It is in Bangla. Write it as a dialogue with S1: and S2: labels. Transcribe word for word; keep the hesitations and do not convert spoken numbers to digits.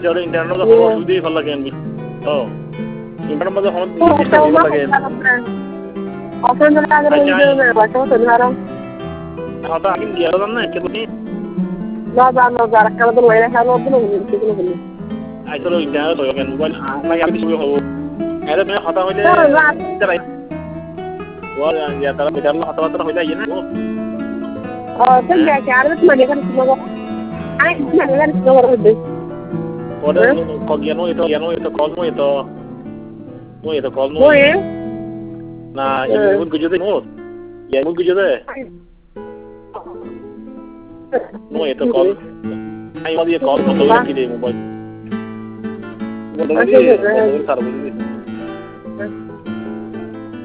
S1: jare internet da ho sudi ভাল লাগে আমি ও internet মধ্যে হন ভাল লাগে
S2: অফার না আগে ভিডিও বাটাও তো ধরো
S1: হতা আমি গিয়ে না কে তুমি
S2: না না না যারা কালো তো লাইনে খালো তো সেগুলো বলি
S1: আই তো internet তো কেন মোবাইল না আমি শুরু হবো এরে মে হতা হইলে তাই ওর ইয়া তারা বিদার হতা হতা হইলে ইয়ে না
S2: ও তো দেখে আর তো মানে কেন শুনো আই না না শুনো করবে
S1: ওরে কগিয়ানো এতো ইয়ানো এতো কলমো এতো mo ito call mo
S2: Oye
S1: na yung gujo de mo yan mo gujo de mo ito call ay mo dia call mo to ki de mo boy mo to ki de mo to